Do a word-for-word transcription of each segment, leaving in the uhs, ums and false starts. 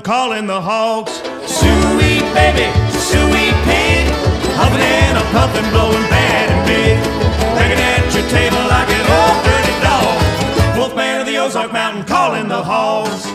calling the hogs. Suey baby, suey pig, huffing and a puffing, blowing bad and big, begging at your table like an old dirty dog. Wolfman of the Ozark Mountain calling the hogs.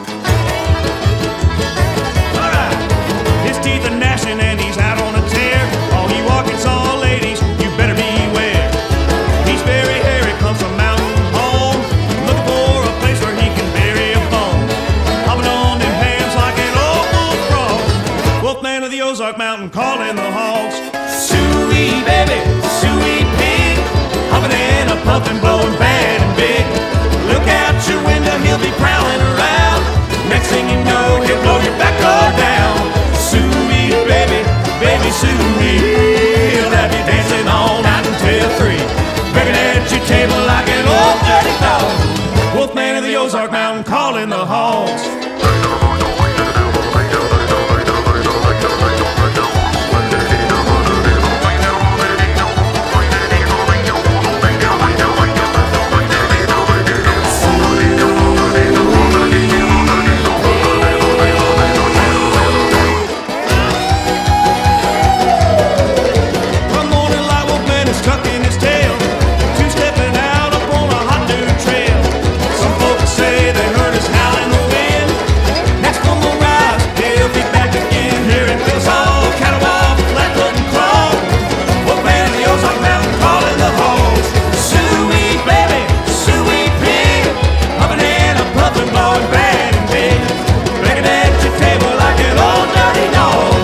All right, his teeth are gnashing and he's out on a tear. Oh, he walking saw ladies, you better beware. He's very hairy, comes from mountain home, looking for a place where he can bury a bone. Hopping on them hams like an old bullfrog. Wolfman of the Ozark Mountain calling the hogs. Suey baby, suey pig, huffing and a puffing, blowing bad and big. Look out your window, he'll be prowling around. Next thing you know, he'll blow your back door down. Suey baby, baby suey, he'll have you dancing all night until three, begging at your table like an old dirty dog. Wolfman of the Ozark Mountain calling the hogs.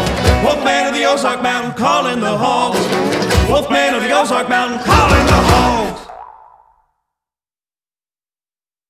Ozark Mountain calling the hogs. Wolfman of the Ozark Mountain calling the hogs.